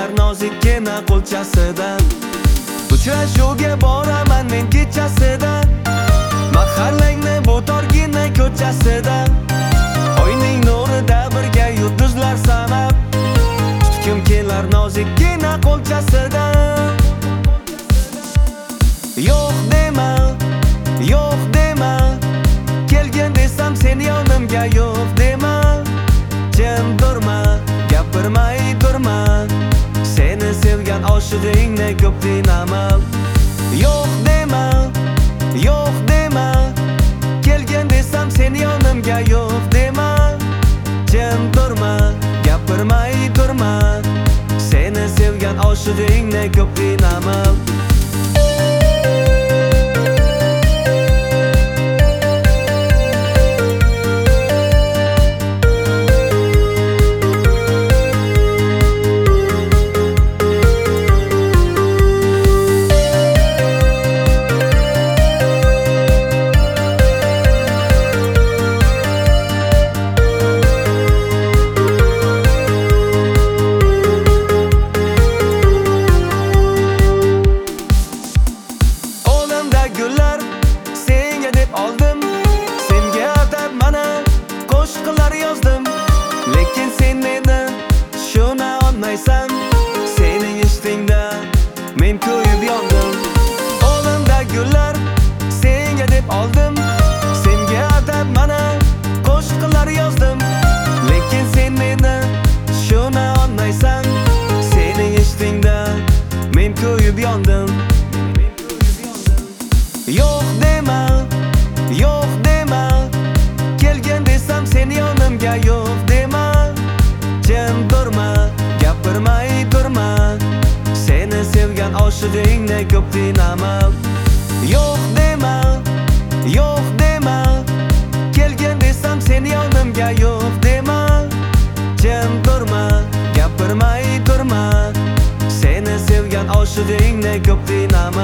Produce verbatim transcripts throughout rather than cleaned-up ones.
kelar nozikkina qo'lchasidan. Uchrashuvga boraman men kechasida, mahallangni bu torgina ko'chasida. Oyning nurida birga yulduzlar sanab, tutkim kelar nozikkina qo'lchasidan. Yo'q dema, yo'q dema, kelgin desam sen yonimga yo'q dema. Jim turma, gapirmay turma, seni sevgan oshig'ingni ko'p qiynama. Yo'q dema, yo'q dema, kelgin desam sen yonimga yo'q dema. Jim turma, gapirmay turma, seni sevgan oshig'ingni ko'p qiynama. Gullar senga deb oldim, senga atab mana qo'shiqlar yozdim. Lekin sen meni tushuna olmaysan, sening ishtingda men kuyib yondim. Qo'limda gullar senga deb oldim, senga atab mana qo'shiqlar yozdim. Lekin sen meni tushuna olmaysan, sening ishtingda men kuyib yondim. Yo'q dema, yo'q dema, kelgin desam sen yonimga yo'q dema. Jim turma, gapirmay turma, seni sevgan oshig'ingni ko'p qiynama. Yo'q dema, yo'q dema, kelgin desam sen yonimga yo'q dema. Jim turma, gapirmay turma, seni sevgan oshig'ingni ko'p qiynama.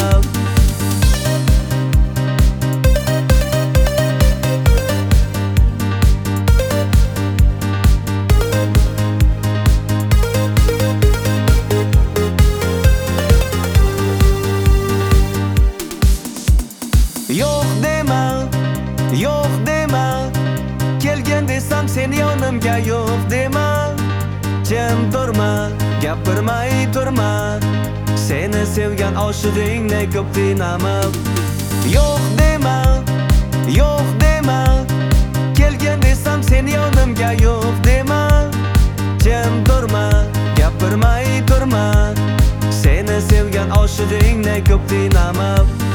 Yo'q dema, yo'q dema, kelgin desam sen yonimga yo'q dema. Jim turma, gapirmay turma, seni sevgan oshig'ingni ko'p qiynama. Yo'q dema, yo'q dema, kelgin desam sen yonimga yo'q dema. Jim turma, gapirmay turma, seni sevgan oshig'ingni ko'p qiynama.